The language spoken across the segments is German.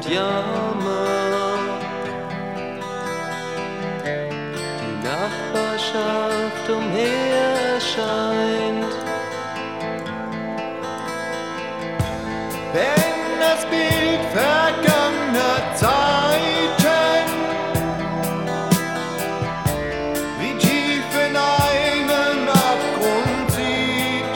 Jammer. Die Nachbarschaft umher erscheint. Wenn das Bild vergangener Zeiten wie tief in einen Abgrund sieht,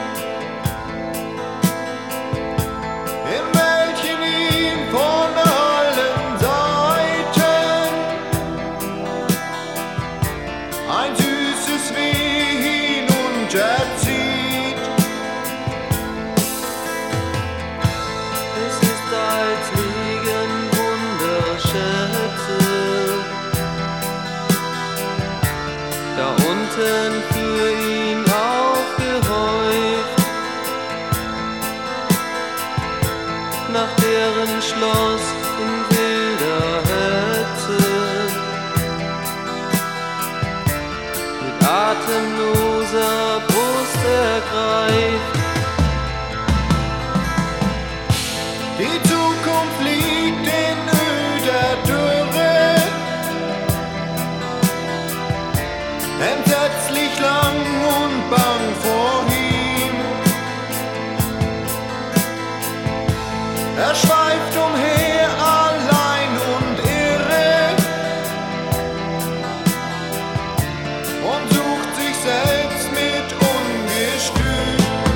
in welchen ihn von allen Seiten ein süßes Weh hinunterzieht. Als liegen Wunderschätze da unten für ihn aufgehäuft, nach deren Schloss in wilder Hetze mit atemloser Brust ergreift. Die Zukunft liegt in öder Dürre, entsetzlich lang und bang vor ihm. Er schweift umher, allein und irre, und sucht sich selbst mit Ungestüm.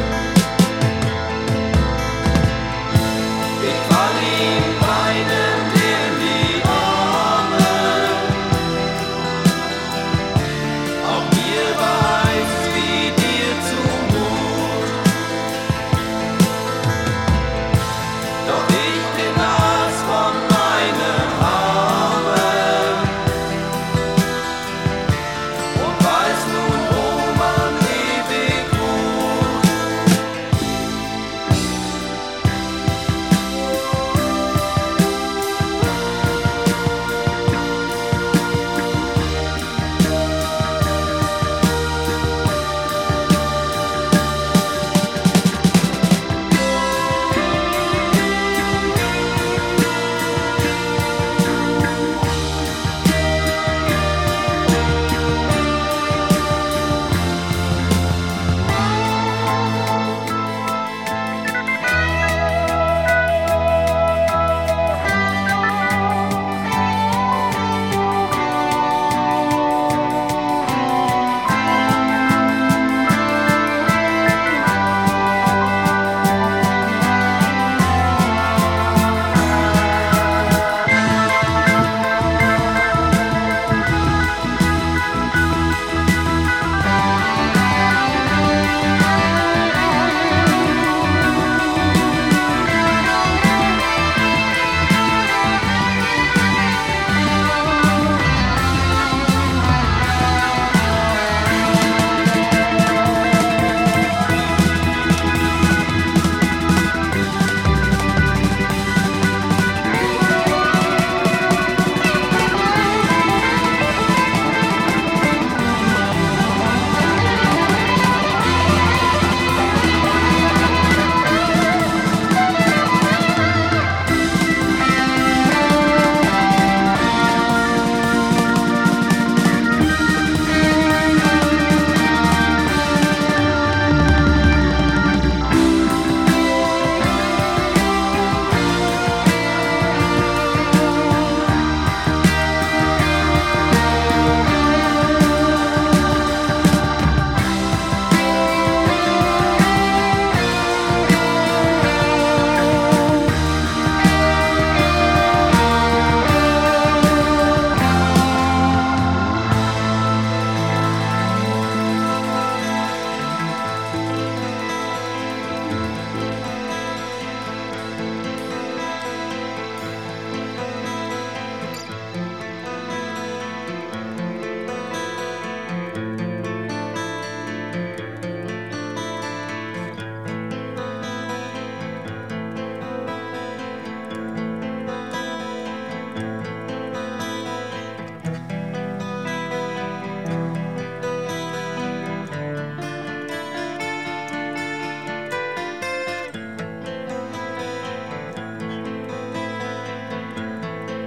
Ich fall ihm weinend in die Arme, auch mir war es wie dir zumut, doch ich bin nass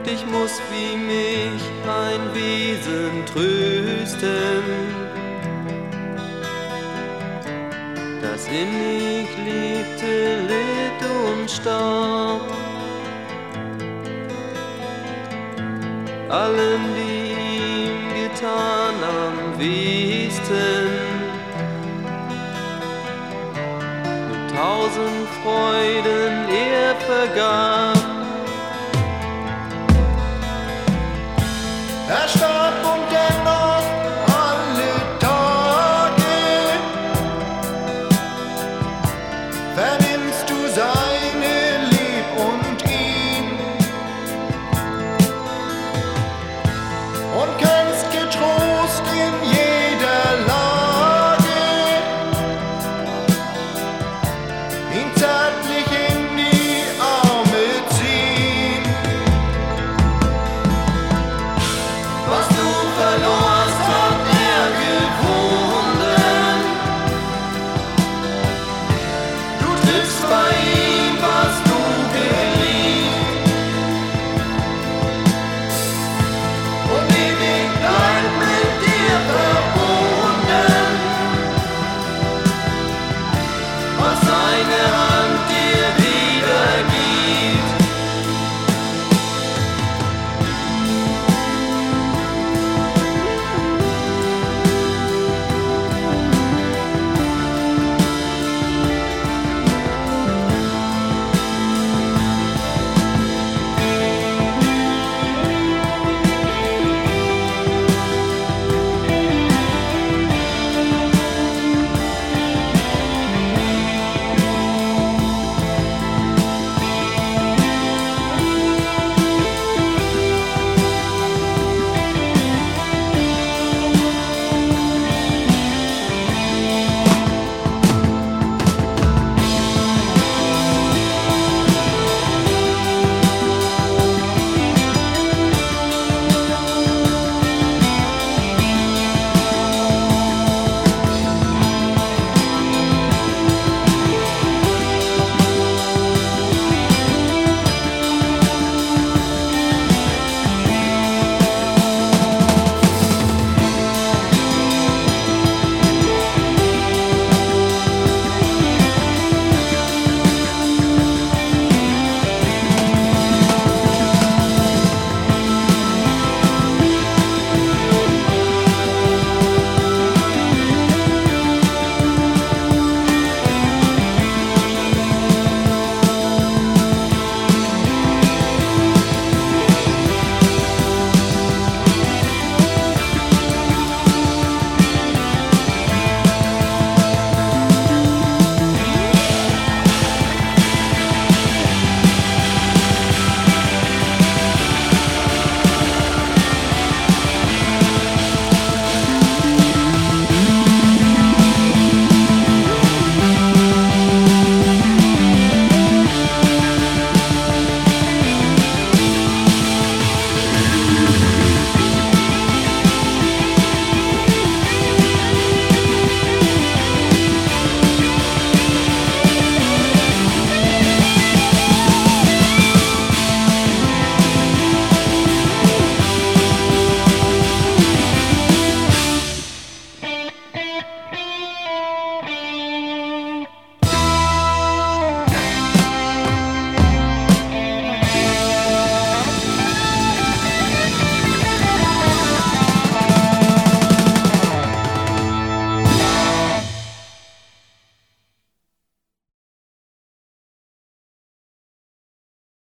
ich muss wie mich ein Wesen trösten, das innig liebte, litt und starb. Allen, die ihm getan am wehsten, mit 1000 Freuden er vergaß.